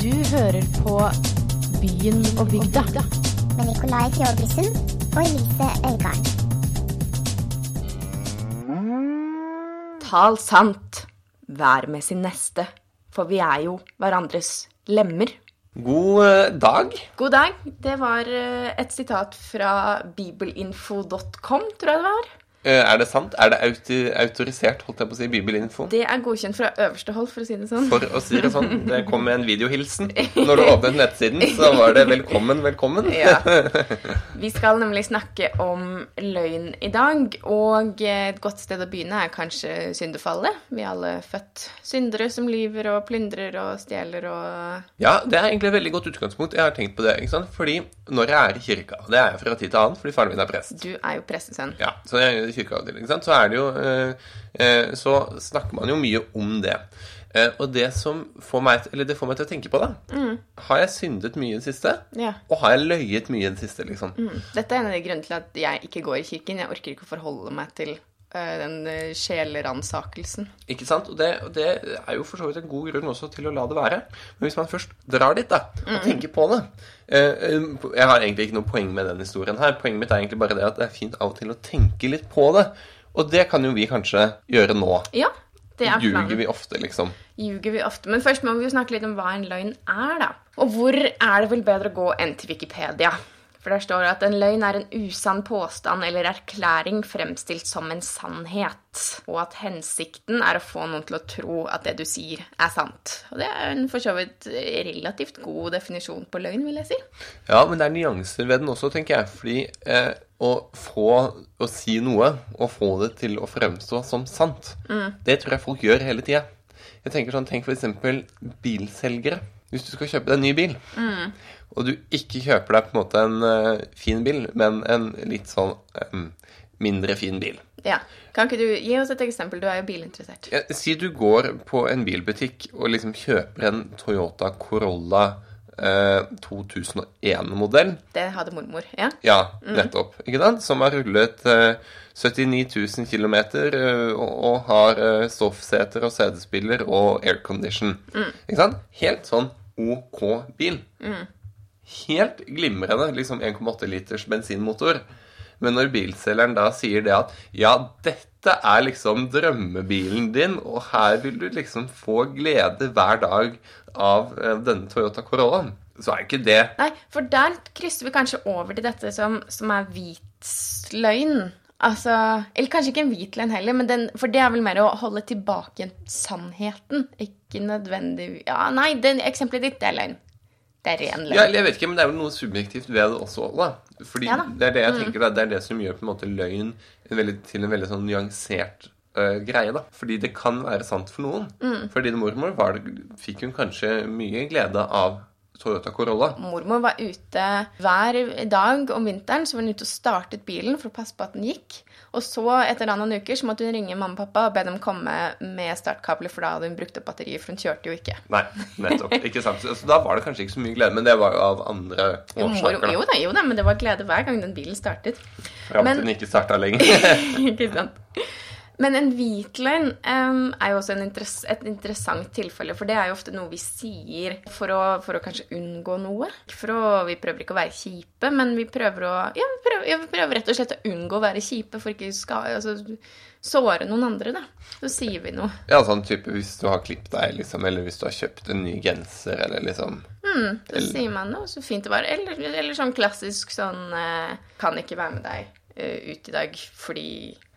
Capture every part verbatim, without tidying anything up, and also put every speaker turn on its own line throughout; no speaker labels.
Du hører på Byen og bygda
med Nikolai Fjordbryssen og Elise Øygarden.
Tal sant, vær med sin neste, for vi er jo hverandres lemmer.
God dag.
God dag, det var et sitat fra bibelinfo punktum com, tror jeg det var.
Er det sant? Er det auti, autorisert, holdt jeg på å si, bibelinfo?
Det er godkjent fra øverste hold, for å si det sånn.
For å si det sånn, det kom med en videohilsen. Når du åpnet nettsiden, så var det velkommen, velkommen.
Ja. Vi skal nemlig snakke om løgn i dag, og et godt sted å begynne er kanskje syndefallet. Vi er alle født syndere som lyver og plyndrer og stjeler og...
Ja, det er egentlig et veldig godt utgangspunkt. Jeg har tenkt på det, ikke sant? Fordi når jeg er i kirka, og det er jeg fra tid til annen, fordi faren min er prest.
Du er jo prestesønn.
Ja, så jeg er kirkeavdeling, ikke sant? Så er det jo, eh, eh, så snakker man jo mye om det. Eh, og det som får meg, eller det får meg til å tenke på det, mm. har jeg syndet mye i det siste?
Ja.
Og har jeg løyet mye i det siste, liksom?
Mm. Dette er en av de grunnene til at jeg ikke går i kirken. Jeg orker ikke å forholde meg til uh, den uh, sjelerannsakelsen.
Ikke sant? Og det, og det er jo for så vidt en god grunn også til å la det være. Men hvis man først drar dit da, og mm. tenker på det, uh, jeg har egentlig ikke noe poeng med den historien her. Poenget mitt er egentlig bare det at det er fint av og til å tenke litt på det. Og det kan jo vi kanskje gjøre nå.
Ja, det er planen.
Ljuger vi ofte, liksom.
Ljuger vi ofte. Men først må vi jo snakke litt om hva en løgn er, da. Og hvor er det vel bedre å gå enn til Wikipedia? For der står det at en løgn er en usann påstand eller erklæring fremstilt som en sannhet. Og at hensikten er å få noen til å tro at det du sier er sant. Og det er en for så vidt relativt god definisjon på løgn, vil jeg si.
Ja, men det er nyanser ved den også, tenker jeg. Fordi eh, å få å si noe, og få det til å fremstå som sant, mm. det tror jeg folk gjør hele tiden. Jeg tenker sånn, tenk for eksempel bilselgere. Hvis du skal kjøpe deg en ny bil, mm. og du ikke kjøper deg på en måte en uh, fin bil, men en litt sånn um, mindre fin bil.
Ja, kan ikke du gi oss et eksempel? Du er jo bilinteressert.
Ja, si du går på en bilbutikk og liksom kjøper en Toyota Corolla uh, to tusen og en-modell.
Det hadde mormor, ja.
Ja, nettopp. Mm. Ikke sant? Som har rullet uh, syttini tusen kilometer uh, og, og har uh, stoffseter og sædespiller og aircondition. Mm. Ikke sant? Helt sånn OK bil. Mm. Helt glimrende, liksom en komma åtte liters bensinmotor. Men når bilselgeren da sier det at ja, dette er liksom drømmebilen din, og her vil du liksom få glede hver dag av uh, denne Toyota Corolla, så er ikke det...
Nei, for der krysser vi kanskje over til dette som, som er hvit løgn. Altså, eller kanskje ikke en hvit løgn heller, men den, for det er vel mer å holde tilbake sannheten. Ikke nødvendig... Ja, nei, det eksempelet ditt, det er løgn. Det er ren løgn.
Ja, jeg vet ikke, men det er vel noe subjektivt ved det også, da. Fordi
ja, da.
det er det jeg tenker, da. Det er det som gjør på en måte løgn en veldig, til en veldig sånn nyansert uh, greie, da. Fordi det kan være sant for noen. Mm. Fordi din mormor var det, fikk hun kanskje mye glede av Toyota Corolla.
Mormor var ute hver dag om vinteren, så var hun ute og startet bilen for å passe på at den gikk. Og så etter noen uker så måtte hun ringe mamma og pappa og be dem komme med startkabler, for da hadde hun brukt opp batteriet, for hun kjørte jo ikke.
Nei, nettopp. Ikke sant. Så da var det kanskje ikke så mye glede, men det var jo av andre årsaker.
Jo, jo da, jo da, men det var glede hver gang den bilen startet.
Fram til den ikke startet lenger.
Ikke sant. Men en hvit løgn um, er jo også en interess- et interessant tilfelle, for det er jo ofte noe vi sier for å, for å kanskje unngå noe. For å, vi prøver ikke å være kjipe, men vi prøver å, ja, vi prøver, ja, vi prøver rett og slett å unngå å være kjipe, for ikke skal, altså, såre noen andre, da. Så sier vi noe.
Ja, sånn type hvis du har klippet deg, liksom, eller hvis du har kjøpt en ny genser, eller liksom...
Mm, så eller... sier man noe så fint det var. Eller, eller sånn klassisk sånn, uh, kan ikke være med deg uh, ut i dag, fordi...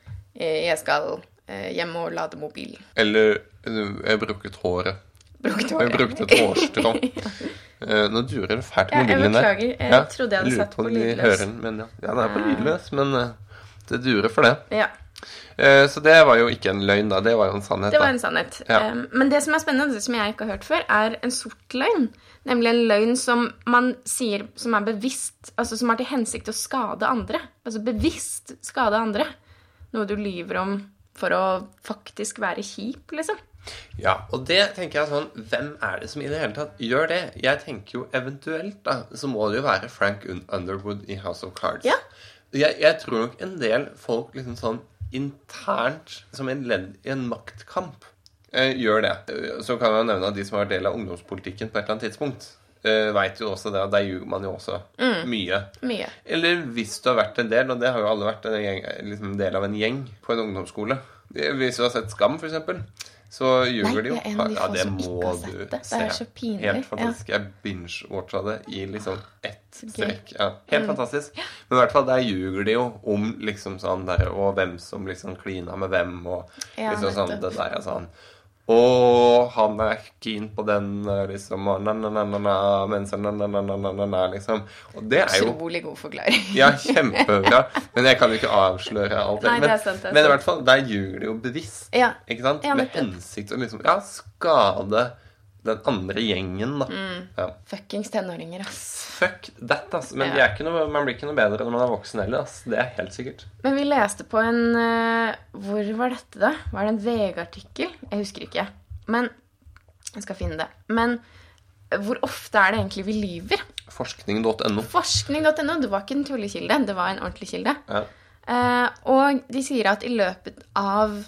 Jeg skal eh, hjemme og lade mobilen.
Eller jeg brukket håret.
Brukket håret?
Jeg brukte et hårstrå. ja. uh, nå durer det fælt
ja,
mobilen der.
Jeg beklager. Jeg ja, trodde jeg hadde satt på, på lydløs.
Høren, men ja. ja, den er på lydløs, men uh, det durer for det.
Ja.
Uh, så det var jo ikke en løgn da, det var jo en sannhet.
Det var en sannhet. Ja. Um, men det som er spennende, det som jeg ikke har hørt før, er en sort løgn. Nemlig en løgn som man sier, som er bevisst, altså som har til hensikt å skade andre. Altså bevisst skade andre. Noe du lyver om for å faktisk være kjip, liksom.
Ja, og det tenker jeg sånn, hvem er det som i det hele tatt gjør det? Jeg tenker jo eventuelt da, så må det jo være Frank Underwood i House of Cards.
Ja.
Jeg, jeg tror nok en del folk liksom sånn internt, som en ledd i en maktkamp, eh, gjør det. Så kan man nevne at de som har del av ungdomspolitikken på et eller annet tidspunkt, eh, vet jo også det, at der ljuger man jo også mm. mye.
Mye.
Eller hvis du har vært en del, og det har jo alle vært en gjeng, liksom en del av en gjeng på en ungdomsskole. Hvis du har sett Skam, for eksempel, så ljuger de jo.
Nei, det er en av de
ja,
få
det
som
må
ikke har
du
sett det.
se.
Det er så pinlig.
Helt fantastisk.
Ja.
Jeg binge-watcha det i liksom ett
Så
strekk. Ja, helt mm. fantastisk. Men i hvert fall, der ljuger de jo om liksom sånn der, og hvem som liksom klina med hvem, og
ja,
liksom sånn, det der er sånn. Og han er keen på den, liksom, og na-na-na-na-na, mens na-na-na-na-na-na, liksom. Og det er jo...
Utrolig god forklaring.
Ja, kjempebra. Men jeg kan jo ikke avsløre alt det.
Nei, det er sant, det er sant.
Men i hvert fall, der ljuger de jo bevisst.
Ja.
Ikke sant?
Ja,
med hensikt å liksom, ja, skade den andre gjengen, da. Mm. Ja.
Fuckings tenåringer, ass.
Fuck that, ass. Men
ja.
de er ikke noe, man blir ikke noe bedre når man er voksen heller, ass. Det er helt sikkert.
Men vi leste på en... Uh, hvor var dette da? Var det en V G-artikkel? Jeg husker ikke. Men, jeg skal finne det. Men, hvor ofte er det egentlig vi lyver?
Forskning punktum no.
Forskning punktum no. Det var ikke en tullekilde, det var en ordentlig kilde.
Ja.
Uh, og de sier at i løpet av...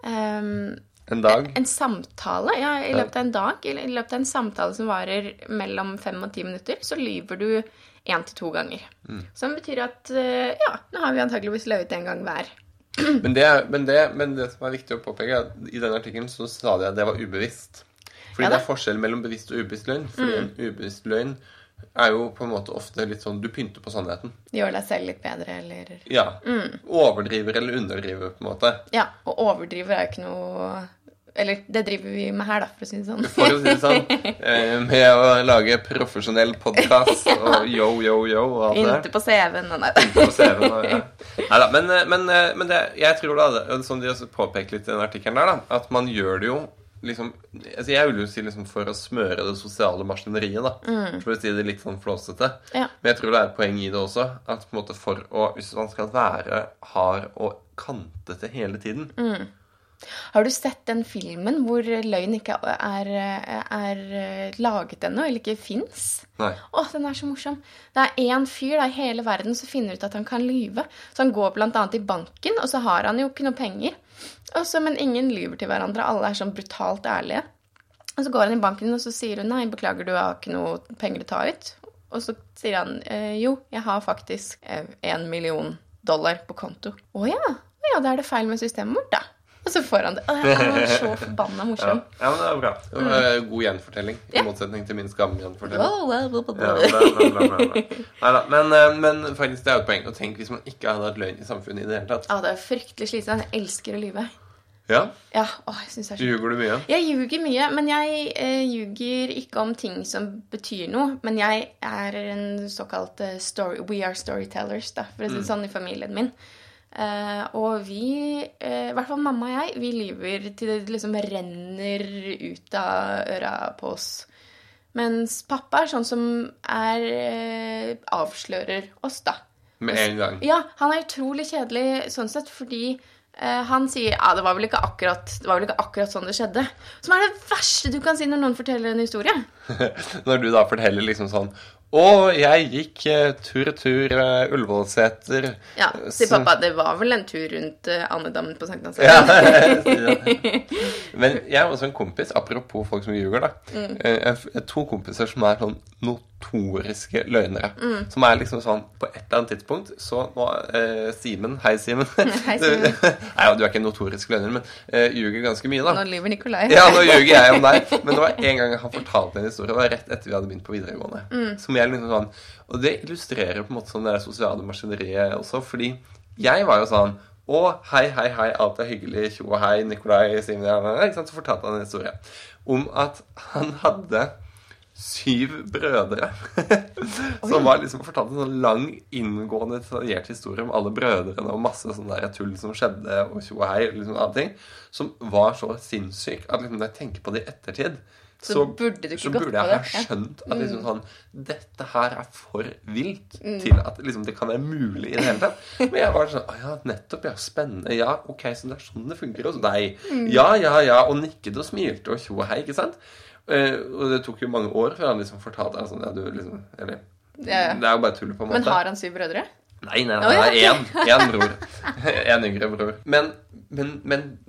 Um,
En dag?
En, en samtale, ja, i løpet av en dag, i løpet av en samtale som varer mellom fem og ti minutter, så lyver du en til to ganger. Mm. Som betyr at, ja, nå har vi antageligvis løyet en gang hver.
Men det, men, det, men det som er viktig å påpeke, er at i den artikkelen så sa de at det var ubevisst. Fordi ja, det er forskjell mellom bevisst og ubevisst løgn. Fordi mm. en ubevisst løgn er jo på en måte ofte litt sånn, du pynter på sannheten.
Gjør deg selv litt bedre, eller...
Ja, mm. overdriver eller underdriver på en måte.
Ja, og overdriver er jo ikke noe... Eller, det driver vi med her da, for å si det sånn.
For å si det sånn, med å lage profesjonell podcast, og yo, yo, yo, og alt det der.
Inte på C V-en, nei.
Inte på C V-en, og ja. Neida, men, men, men det, jeg tror da, som de også påpeker litt i den artikkelen der da, at man gjør det jo, liksom, altså jeg vil jo si liksom for å smøre det sosiale maskineriet da, mm. for å si det litt sånn flåsete. Ja. Men jeg tror det er et poeng i det også, at på en måte for å, hvis man skal være hard og kantete hele tiden,
mm. Har du sett den filmen hvor løgn ikke er, er laget ennå, eller ikke finnes?
Nei.
Åh, den er så morsom. Det er en fyr da, i hele verden som finner ut at han kan lyve. Så han går blant annet i banken, og så har han jo ikke noe penger. Også, men ingen lyver til hverandre. Alle er sånn brutalt ærlige. Og så går han i banken, og så sier hun, nei, beklager, du har ikke noe penger å ta ut. Og så sier han, jo, jeg har faktisk en million dollar på konto. Åja, ja, da er det feil med systemet vårt da. Og så får han det. Åh, han er så forbannet morsom.
Ja, ja, men det er bra. Det var mm. god gjenfortelling, i ja. motsetning til min skam-gjenfortelling.
Oh, blah, blah, blah.
Ja, blah, blah, blah, blah. Neida, men, men faktisk det er jo et poeng å tenke hvis man ikke hadde hatt løgn i samfunnet i det hele tatt.
Ja, det er fryktelig slitsomt. Jeg elsker å lyve.
Ja?
Ja, åh, jeg synes det er så...
Ljuger du mye?
Jeg ljuger mye, men jeg eh, ljuger ikke om ting som betyr noe. Men jeg er en såkalt uh, story, we are storytellers, da, for å si det sånn i familien min. Uh, og vi, uh, i hvert fall mamma og jeg, vi lyver til det liksom renner ut av øra på oss. Mens pappa er sånn som er, uh, avslører oss da.
Med en gang?
Ja, han er utrolig kjedelig sånn sett, fordi uh, han sier, ja, det var vel ikke akkurat, det var vel ikke akkurat sånn det skjedde. Som er det verste du kan si når noen forteller en historie.
Når du da forteller liksom sånn, og jeg gikk uh, tur-tur uh, Ullevålseter.
Ja, sier så... pappa, det var vel en tur rundt uh, Annedammen på Sankt Hans.
Ja, men jeg har også en kompis, apropos folk som ljuger da. Mm. Uh, to kompiser som er sånn notoriske løgnere. Mm. Som er liksom sånn, på et eller annet tidspunkt, så nå, uh, Simen, hei Simen.
Hei Simen.
Nei, du er ikke en notorisk løgner, men uh, ljuger ganske mye da.
Nå lyver Nikolai.
Ja, nå ljuger jeg om deg. Men det var en gang han fortalte en historie, det var rett etter vi hadde begynt på videregående. Mm. Som jeg liksom sånn, og det illustrerer på en måte sånn det sosiale maskineriet også, fordi jeg var jo sånn, å, hei, hei, hei, alt er hyggelig, tjo og hei, Nikolai, Simen, ikke sant, så fortalte han en historie om at han hadde syv brødre, som var liksom fortalt en sånn lang, inngående, detaljert historie om alle brødrene, og masse sånn der tull som skjedde, og tjo og hei, liksom alle ting, som var så sinnssyk, at liksom, når jeg tenker på det i ettertid,
Så, så burde du ikke
så
gått
burde jeg
på
ha skjønt at liksom sånn, dette her er for vilt mm. til at liksom, det kan være mulig i det hele tatt. Men jeg var sånn, ja, nettopp, ja, spennende, ja, ok, så det er sånn det fungerer hos deg. Mm. Ja, ja, ja, og nikket og smilte og tjo og hei, ikke sant? Uh, og det tok jo mange år før han liksom fortalte deg sånn, ja, du liksom, eller, ja, ja. Det er jo bare tull på en måte.
Men har han syv brødre?
Nei, nei, nei, oh, ja. en, en bror. En yngre bror. Men, men, men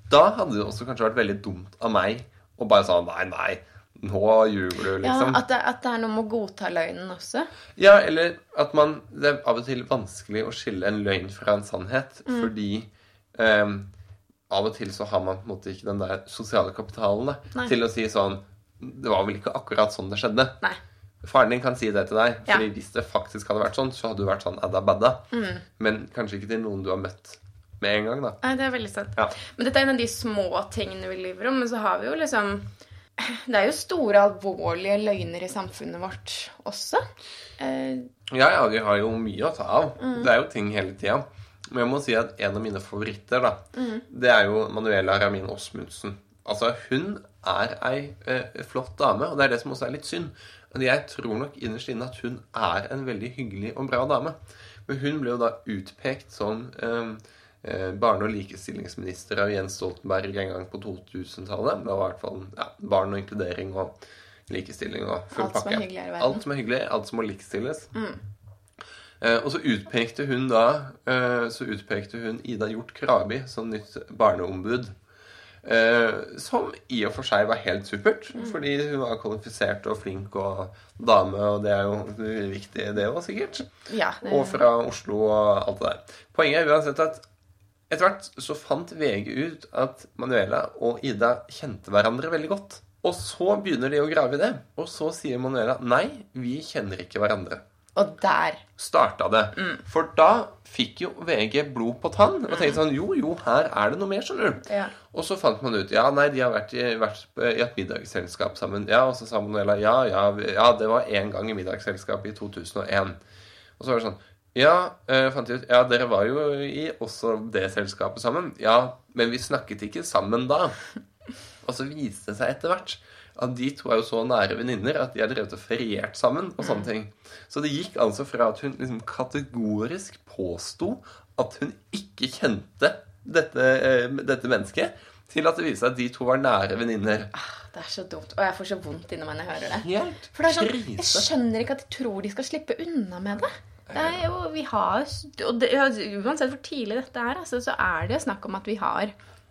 Da hadde det også kanskje vært veldig dumt av meg å bare si, nei, nei, nå ljuger du, liksom.
Ja, at det, at det er noe med å godta løgnen også.
Ja, eller at man, det er av og til vanskelig å skille en løgn fra en sannhet, mm. fordi um, av og til så har man på en måte ikke den der sosiale kapitalen da, til å si sånn, det var vel ikke akkurat sånn det skjedde.
Nei.
Faren din kan si det til deg,
Ja.
fordi hvis det faktisk hadde vært sånn, så hadde du vært sånn adda badda.
Mm.
Men kanskje ikke til noen du har møtt med en gang, da.
Nei, det er veldig sant.
Ja.
Men dette er en av de små tingene vi lever om, men så har vi jo liksom... Det er jo store, alvorlige løgner i samfunnet vårt også. Eh,
Ja, ja, de har jo mye å ta av. Mm. Det er jo ting hele tiden. Men jeg må si at en av mine favoritter, da, mm. det er jo Manuela Ramin Osmundsen. Altså, hun er ei eh, flott dame, og det er det som også er litt synd. Men jeg tror nok innerst inne at hun er en veldig hyggelig og bra dame. Men hun ble jo da utpekt som eh, barne- og likestillingsminister av Jens Stoltenberg en gang på totusentallet. Det var i hvert fall ja, barn og inkludering og likestilling og full
alt
pakke.
Som er hyggelig i verden.
Alt som er hyggelig, alt som må likestilles.
Mm.
Eh, og så utpekte hun da eh, så utpekte hun Ida Hjort Krabi som nytt barneombud. Eh, som i og for seg var helt supert, mm. fordi hun var kvalifisert og flink og dame, og det er jo viktig det også sikkert.
Ja, det...
Og fra Oslo og alt det der. Poenget er uansett at etter hvert så fant V G ut at Manuela og Ida kjente hverandre veldig godt. Og så begynner de å grave i det. Og så sier Manuela, nei, vi kjenner ikke hverandre.
Og der
startet det. Mm. For da fikk jo V G blod på tann. Og tenkte sånn, jo, jo, her er det noe mer, skjønner du.
Ja. Og
så fant man ut, ja, nei, de har vært i, vært i et middagsselskap sammen. Ja, og så sa Manuela, ja, ja, ja, det var en gang i middagsselskap i to tusen og en. Og så var det sånn, ja, øh, fant jeg ut, ja, dere var jo i også det selskapet sammen. Ja, men vi snakket ikke sammen da. Og så viste det seg etter hvert at de to er jo så nære venninner at de har drevet og feriert sammen og sånne ting. Så det gikk altså fra at hun liksom kategorisk påstod at hun ikke kjente dette, eh, dette mennesket, til at det viste seg at de to var nære venninner.
Ah, det er så dumt, og jeg får så vondt inni meg når jeg hører det.
Helt
For det er sånn,
krise.
jeg skjønner ikke at de tror de skal slippe unna med det. Det er jo, vi har, og det, uansett hvor tidlig dette er, altså, så er det snakk om at vi har,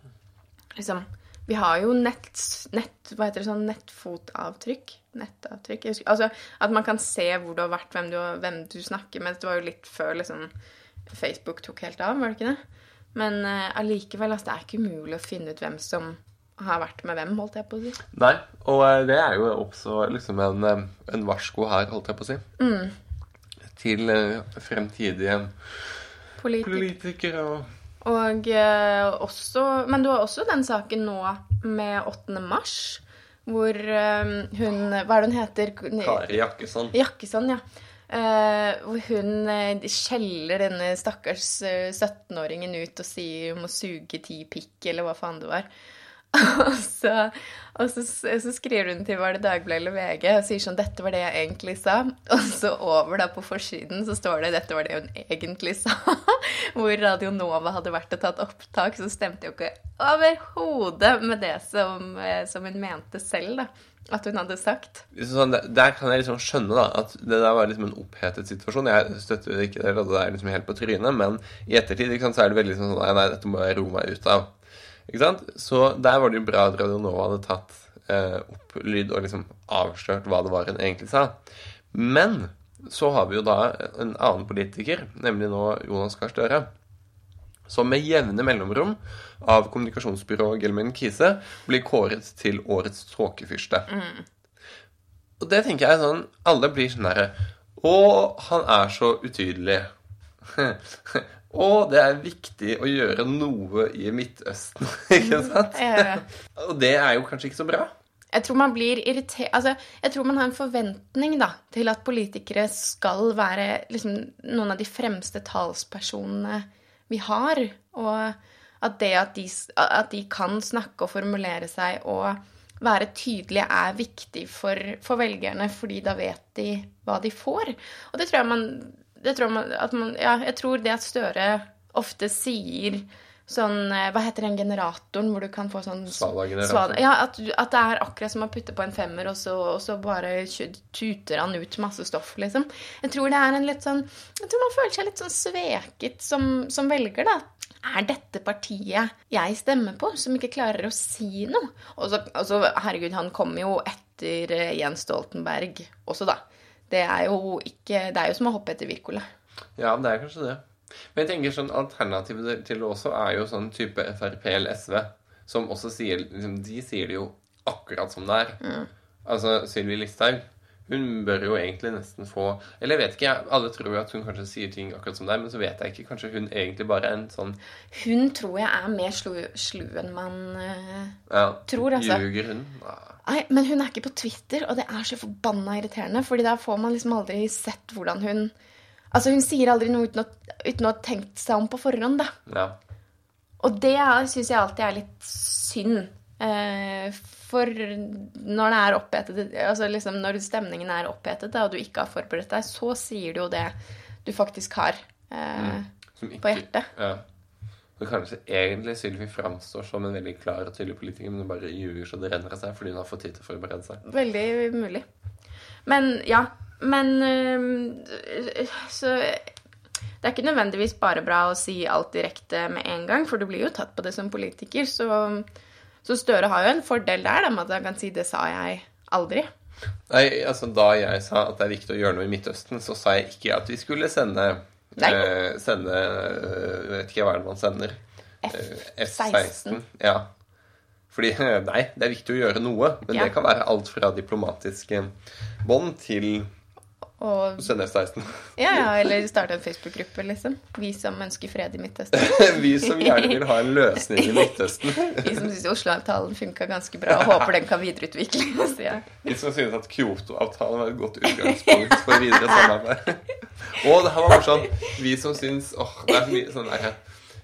liksom, vi har jo nett, nett hva heter det sånn, nettfotavtrykk, nettavtrykk, jeg husker, altså at man kan se hvor du har vært, hvem du, hvem du snakker med, det var jo litt før liksom, Facebook tok helt av, var det ikke det? Men uh, allikevel, altså, det er ikke umulig å finne ut hvem som har vært med hvem, holdt jeg på å si.
Nei, og det er jo også liksom en, en varsko her, holdt jeg på å si.
Mm.
Til uh, fremtidige
Politik.
politikere og...
Og uh, også, men du har også den saken nå med åttende mars, hvor um, hun, hva er det hun heter?
Kari Jakkesson.
Jakkesson, ja. Uh, hvor hun uh, skjeller denne stakkars uh, syttenåringen ut og sier hun må suge ti pikk, eller hva faen det var. og så, og så, så skriver hun til var det Dagbladet eller V G og sier sånn, dette var det jeg egentlig sa. Og så over da på forsiden så står det, dette var det hun egentlig sa. Hvor Radio Nova hadde vært og tatt opptak, så stemte jo ikke overhodet med det som, som hun mente selv da. At hun hadde sagt.
Sånn, der kan jeg liksom skjønne da, at det der var liksom en opphetet situasjon. Jeg støtter jo ikke det, og det er liksom helt på trynet, men i ettertid ikke sant, så er det veldig sånn, nei, nei, dette må jeg roe meg ut av. Ikke sant? Så der var det jo bra at Radio Nova hadde tatt eh, opp lyd og liksom avslørt hva det var hun egentlig sa. Men så har vi jo da en annen politiker, nemlig nå Jonas Gahr Støre, som med jevne mellomrom av kommunikasjonsbyrået Gelman Kise blir kåret til årets tråkefyrste. Mm. Og det tenker jeg sånn, alle blir sånn der, å, han er så utydelig. Og det er viktig å gjøre noe i Midtøsten, ikke sant?
Ja, ja.
Og det er jo kanskje ikke så bra.
Jeg tror man blir irritert, altså, jeg tror man har en forventning da, til at politikere skal være liksom, noen av de fremste talspersonene vi har, og at det at de, at de kan snakke og formulere seg og være tydelige er viktig for, for velgerne, fordi da vet de hva de får. Og det tror jeg man... Det tror man, at man, ja, jeg tror det at Støre ofte sier sånn, hva heter den generatoren hvor du kan få sånn
Svada-generator.
Ja, at, at det er akkurat som å putte på en femmer, og så, og så bare tuter han ut masse stoff, liksom. Jeg tror det er en litt sånn, jeg tror man føler seg litt sånn sveket som, som velger, da. Er dette partiet jeg stemmer på, som ikke klarer å si noe? Og så, og så herregud, han kommer jo etter Jens Stoltenberg også, da. Det er jo ikke, det er jo som å hoppe etter Wirkola.
Ja, det er kanskje det. Men jeg tenker sånn, alternativet til det også er jo sånn type F R P eller S V, som også sier, liksom, de sier det jo akkurat som det er. Mm. Altså, Sylvi Listhaug, hun bør jo egentlig nesten få, eller jeg vet ikke, alle tror jo at hun kanskje sier ting akkurat som det er, men så vet jeg ikke, kanskje hun egentlig bare er en sånn...
Hun tror jeg er mer slu, slu enn man uh,
ja,
tror, altså.
Ljuger hun? Ja.
Nei, men hun er ikke på Twitter, og det er så forbanna irriterende, fordi da får man liksom aldri sett hvordan hun... Altså, hun sier aldri noe uten å, uten å ha tenkt seg om på forhånd, da.
Ja.
Og det synes jeg alltid er litt synd. Eh, for når det er opphetet, altså liksom når stemningen er opphetet, da, og du ikke har forberedt deg, så sier du jo det du faktisk har eh, mm. ikke, på hjertet.
Ja. Så kanskje egentlig Sylvi framstår som en veldig klar og tydelig politiker, men hun bare ljuger så det renner av seg, fordi hun har fått tid til å forberede seg.
Veldig mulig. Men, ja... Men så det er ikke nødvendigvis bare bra å si alt direkte med en gang, for du blir jo tatt på det som politiker, så, så Støre har jo en fordel der, da, med at han kan si det sa jeg aldri.
Nei, altså da jeg sa at det er viktig å gjøre noe i Midtøsten, så sa jeg ikke at vi skulle sende, eh, sende jeg vet ikke hva er det man sender,
F seksten.
Ja. Fordi, nei, det er viktig å gjøre noe, men ja. Det kan være alt fra diplomatiske bånd til
og...
sende F seksten.
Ja, ja, eller starte en Facebook-gruppe, liksom. Vi som ønsker fred i Midtøsten.
Vi som gjerne vil ha en løsning i Midtøsten.
Vi som synes Oslo-avtalen funket ganske bra, og håper den kan videreutvikles. Ja.
Vi som synes at Kyoto-avtalen var et godt utgangspunkt for videre samarbeid. Og det her var bare sånn, vi som synes, åh, det er mye sånn der,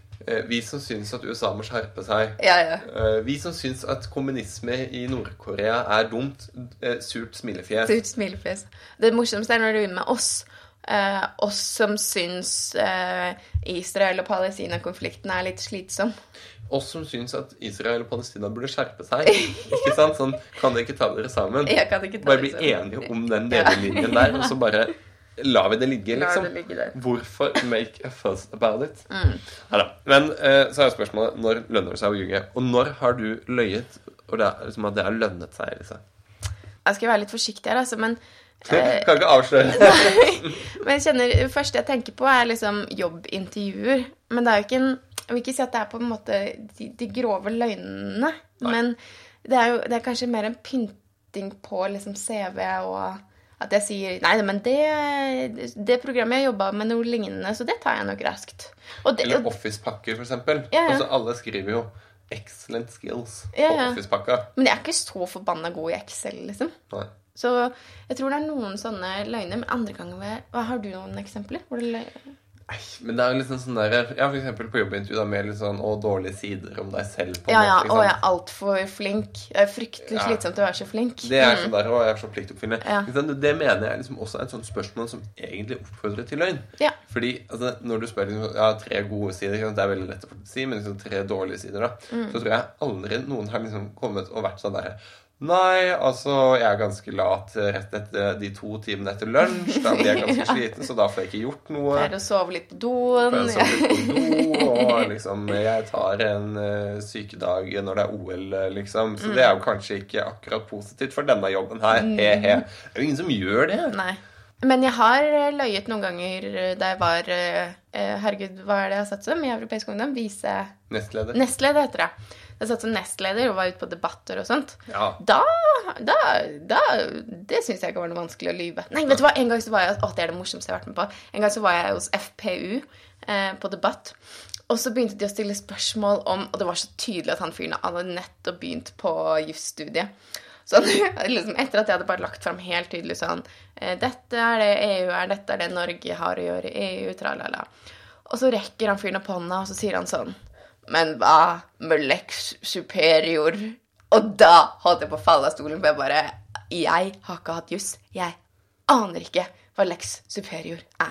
vi som synes at U S A må skjerpe seg.
Ja, ja.
Vi som synes at kommunisme i Nord-Korea er dumt. Surt smilefjes.
Surt smilefjes. Det morsomste er når du er med oss. Uh, oss som synes uh, Israel og Palestina-konflikten er litt slitsom.
Oss som synes at Israel og Palestina burde skjerpe seg. Ikke sant? Sånn, kan dere ikke ta dere sammen?
Jeg kan ikke ta
bare
dere
bli enige om den delelinjen der, og så bare... La vi det ligge, liksom.
Det ligge
Hvorfor make a fuss about it?
Mm.
Neida. Men eh, så er spørsmålet, når lønner det seg å ljuge? Og når har du løyet, og det er, liksom, at det har lønnet seg, Elise?
Jeg skal være litt forsiktig her, altså, men... Eh,
kan ikke avsløre.
Men jeg kjenner, det første jeg tenker på er liksom jobbintervjuer. Men det er jo ikke en... Jeg vil ikke si at det er på en måte de, de grove løgnene, Nei. Men det er jo det er kanskje mer en pynting på liksom C V og... At jeg sier, nei, men det, det programmet jeg jobbet med noe lignende, så det tar jeg nok raskt. Og det,
Eller Office-pakker, for eksempel.
Ja, ja.
Altså, alle skriver jo excellent skills
ja,
på
ja.
Office-pakka.
Men jeg er ikke så forbannet god i Excel, liksom.
Nei.
Så jeg tror det er noen sånne løgner, men andre ganger, hva har du noen eksempler? Hvor det løg...
Nei, men det er jo litt sånn der, ja, for eksempel på jobbintervju da, med litt sånn, og dårlige sider om deg selv på
ja, ja,
måte,
og jeg er alt for flink. Det er fryktelig ja. Slitsomt å være så flink.
Det er sånn der, og jeg er så pliktoppfyllende.
Ja.
Det mener jeg liksom også er et sånt spørsmål som egentlig oppfordrer til løgn.
Ja.
Fordi, altså, når du spør liksom, ja, tre gode sider, det er veldig lett å si, men liksom tre dårlige sider da, mm. så tror jeg aldri noen har liksom kommet og vært sånn der, nei, altså, jeg er ganske lat rett etter de to timene etter lunsj. Da blir jeg ganske sliten, så da får jeg ikke gjort noe.
Pleier å sove litt på doen.
Pleier å sove litt på do, og liksom, jeg tar en uh, sykedag når det er O L, liksom. Så mm. det er jo kanskje ikke akkurat positivt for denne jobben her. Mm. He, he. Det er jo ingen som gjør det.
Nei. Men jeg har løyet noen ganger da jeg var, uh, herregud, hva er det jeg har satt som i Europeisk Ungdom? Vise...
Nestleder.
Nestleder heter det. Jeg satt som nestleder og var ute på debatter og sånt.
Ja.
Da, da, da, det synes jeg ikke var noe vanskelig å lyve. Nei, vet du hva, en gang så var jeg, å, det er det morsomste jeg har vært med på. En gang så var jeg hos F P U eh, på debatt, og så begynte de å stille spørsmål om, og det var så tydelig at han fyren hadde nettopp begynt på jusstudiet. Så liksom, etter at jeg hadde bare lagt frem helt tydelig sånn, dette er det E U er, dette er det Norge har å gjøre i E U, tralala. Og så rekker han fyren opp hånda, og så sier han sånn, men hva med Lex Superior? Og da holdt jeg på å falle av stolen, for jeg bare, jeg har ikke hatt juss. Jeg aner ikke hva Lex Superior er.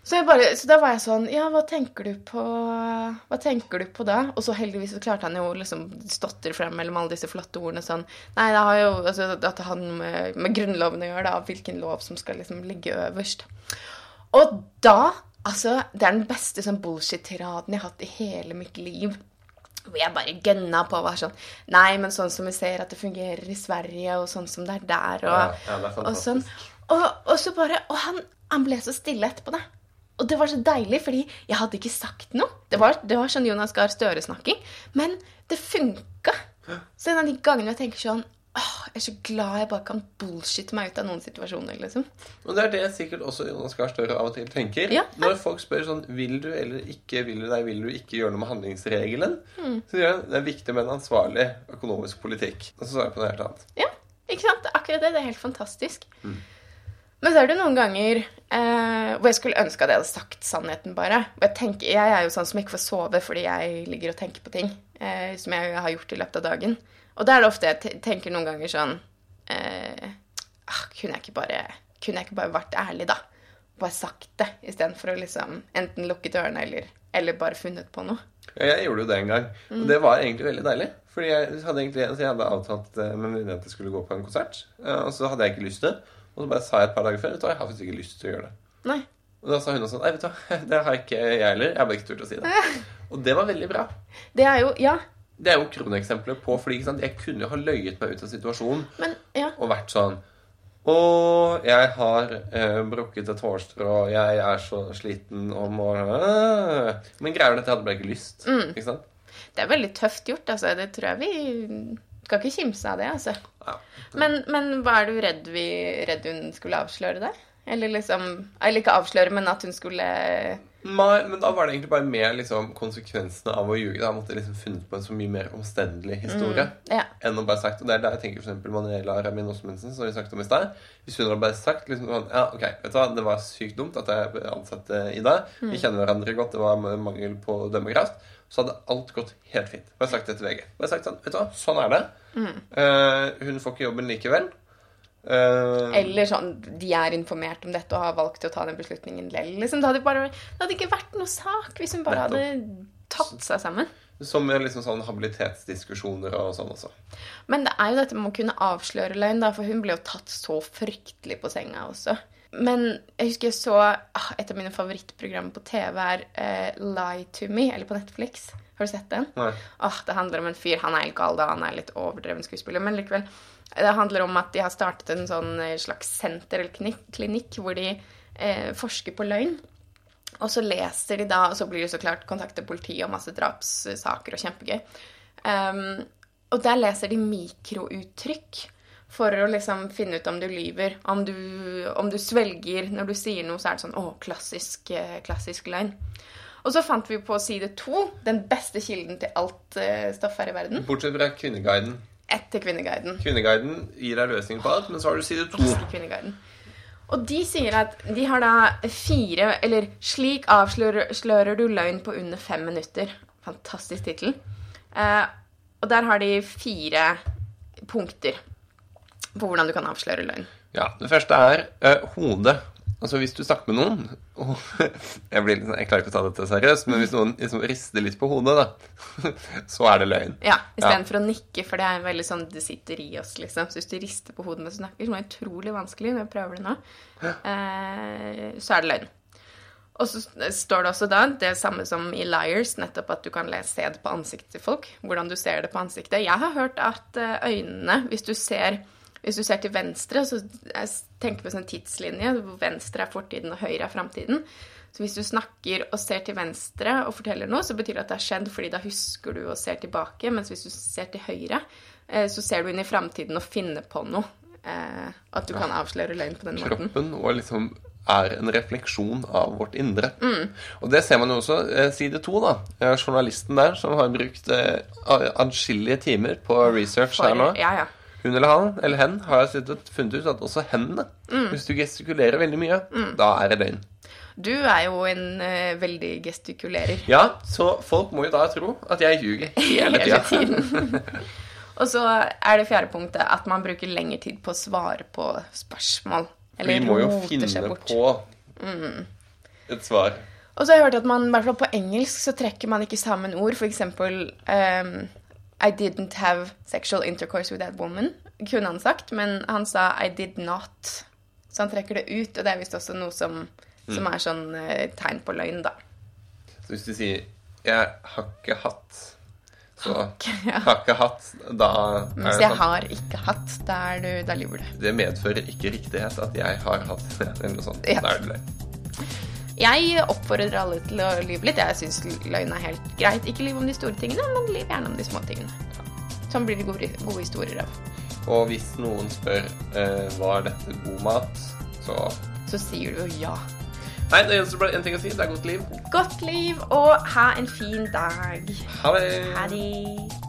Så, jeg bare, så da var jeg sånn, ja, hva tenker du på, hva tenker du på da? Og så heldigvis så klarte han jo liksom stotter frem mellom alle disse flotte ordene sånn, nei, det har jo, altså, at det har med, med grunnloven å gjøre da, hvilken lov som skal liksom ligge øverst. Og da, altså, det er den beste sånn bullshit-tiraden jeg har hatt i hele mitt liv, hvor jeg bare gønna på å være sånn, nei, men sånn som vi ser at det fungerer i Sverige, og sånn som det er der, og,
ja, ja, det er
og sånn. Og, og så bare, og han, han ble så stille etterpå det. Og det var så deilig, fordi jeg hadde ikke sagt noe. Det var, det var sånn Jonas Gahr Støre-snakking, men det funket. Så en av de gangene jeg tenker sånn, åh, jeg er så glad jeg bare kan bullshit meg ut av noen situasjoner, liksom.
Og det er det sikkert også Jonas Gahr Støre av og til tenker.
Ja.
Når folk spør sånn, vil du eller ikke, vil du deg, vil du ikke gjøre noe med handlingsregelen? Mm. Så sier han, det er viktig med en ansvarlig økonomisk politikk. Og så svarer jeg på noe helt annet.
Ja, ikke sant? Akkurat det, det er helt fantastisk.
Mm.
Men så er det noen ganger eh, hvor jeg skulle ønske at jeg hadde sagt sannheten bare. Og jeg, tenker, jeg er jo sånn som ikke får sove fordi jeg ligger og tenker på ting eh, som jeg har gjort i løpet av dagen. Og da er det ofte jeg tenker noen ganger sånn, eh, ah, kunne, jeg ikke bare, kunne jeg ikke bare vært ærlig da? Bare sagt det, i stedet for å liksom enten lukke dørene eller, eller bare funnet på noe.
Ja, jeg gjorde jo det en gang. Og det var egentlig veldig deilig. Fordi jeg hadde, egentlig, altså jeg hadde avtalt med en venninne at jeg skulle gå på en konsert. Og så hadde jeg ikke lyst til det. Og så bare sa jeg et par dager før, vet du, jeg har faktisk ikke lyst til å gjøre det.
Nei.
Og da sa hun også sånn, nei, vet du, det har ikke jeg heller. Jeg har bare ikke turt å si det. Og det var veldig bra.
Det er jo, ja.
Det er jo kroneksempler på, fordi ikke sant, jeg kunne jo ha løyet meg ut av situasjonen.
Men, ja.
Og vært sånn, åh, jeg har eh, brukket et hårstrå, og jeg er så sliten om morgenen. Men greier det at jeg hadde bare ikke lyst,
mm.
ikke sant?
Det er veldig tøft gjort, altså. Det tror jeg vi skal ikke kimse av det, altså.
Ja.
Men, men hva er du redd, vi, redd hun skulle avsløre det? Eller liksom, eller ikke avsløre, men at hun skulle...
Nei, men da var det egentlig bare mer liksom, konsekvensene av å ljuge. Da måtte jeg liksom funnet på en så mye mer omstendelig historie
mm, ja.
enn å bare sagt. Og det er der jeg tenker for eksempel Manuela Ramin Osmundsen, som vi snakket om i sted. Hvis hun hadde bare sagt liksom, ja, ok, vet du hva, det var sykt dumt at jeg ansatte Ida. Mm. Vi kjenner hverandre godt, det var mangel på dømmekraft. Så hadde alt gått helt fint. Bare sagt det til V G. Bare sagt sånn, vet du hva, sånn er det. Mm. Uh, hun får ikke jobben likevel. Uh,
Eller sånn, de er informert om dette og har valgt å ta den beslutningen lell. Liksom, det, hadde bare, det hadde ikke vært noe sak hvis hun bare
nettopp.
Hadde tatt seg sammen.
Som liksom sånn habilitetsdiskusjoner og sånn også.
Men det er jo dette med å kunne avsløre løgn, da, for hun ble jo tatt så fryktelig på senga også. Men jeg husker jeg så ah, et av mine favorittprogrammer på T V er uh, Lie to Me, eller på Netflix. Har du sett den?
Nei.
Ah, det handler om en fyr, han er helt gal da, han er litt overdreven skuespiller, men likevel, det handler om at de har startet en sånn slags senter eller klinikk, klinikk hvor de eh, forsker på løgn. Og så leser de da, og så blir det så klart kontaktet politiet og masse drapssaker og kjempegøy. Um, og der leser de mikrouttrykk for å liksom finne ut om du lyver, om du, om du svelger. Når du sier noe, så er det sånn, å, klassisk, klassisk løgn. Og så fant vi på side to, den beste kilden til alt uh, stoff her i verden.
Bortsett fra Kvinneguiden.
Etter Kvinneguiden.
Kvinneguiden gir deg løsning på alt, men så har du side to.
Kvinneguiden. Og de sier at de har da fire, eller slik avslører du løgn på under fem minutter. Fantastisk titel. Uh, og der har de fire punkter på hvordan du kan avsløre løgn.
Ja, det første er uh, hodet. Altså hvis du snakker med noen, og jeg, blir litt, jeg klarer ikke å ta dette seriøst, men hvis noen liksom rister litt på hodet, da, så er det løgn.
Ja, i stedet ja. For å nikke, for det er veldig sånn, det sitter i oss, liksom. Så hvis du rister på hodet mens du snakker, som er utrolig vanskelig når jeg prøver det nå, eh, så er det løgn. Og så står det også da, det samme som i Liars, nettopp at du kan se det på ansiktet til folk, hvordan du ser det på ansiktet. Jeg har hørt at øynene, hvis du ser... Hvis du ser til venstre, så tenker vi på sånn tidslinje, hvor venstre er fortiden og høyre er fremtiden. Så hvis du snakker og ser til venstre og forteller noe, så betyr det at det har skjedd, fordi da husker du og ser tilbake. Mens hvis du ser til høyre, så ser du inn i fremtiden og finner på noe. At du kan avsløre løgn på den måten.
Kroppen og liksom er en refleksjon av vårt indre.
Mm.
Og det ser man jo også side to, da. Journalisten der som har brukt adskillige timer på research
For,
her nå.
Ja, ja.
Hun eller han, eller hen, har funnet ut at også hendene, mm. hvis du gestikulerer veldig mye, mm. da er det løgn.
Du er jo en uh, veldig gestikulerer.
Ja, så folk må jo da tro at jeg ljuger hele, hele tiden.
Og så er det fjerde punktet at man bruker lengre tid på å svare på spørsmål. Eller
vi må jo
roter
finne
seg bort.
på.
Mm.
et svar.
Og så har jeg hørt at man, i hvert fall på engelsk, så trekker man ikke sammen ord. For eksempel, um, I didn't have sexual intercourse with that woman, kunne han sagt, men han sa I did not. Så han trekker det ut, og det er vist også noe som, mm. som er sånn uh, tegn på løgn, da.
Så hvis du sier, jeg har ikke hatt, så okay, ja. har ikke hatt, da er
Men hvis jeg har ikke hatt, da, er du, da lyver du.
Det medfører ikke riktighet at jeg har hatt, eller noe sånt.
Ja.
Da er det løgn.
Jeg oppfordrer alle til å lyve litt. Jeg synes løgn er helt greit. Ikke lyve om de store tingene, men lyv gjerne om de små tingene. Sånn blir det gode, gode historier av.
Og hvis noen spør, eh, var dette god mat, så...
Så sier du jo ja.
Nei, det er bare en ting å si. Det er godt liv.
Godt liv, og ha en fin dag.
Ha det!
Ha det!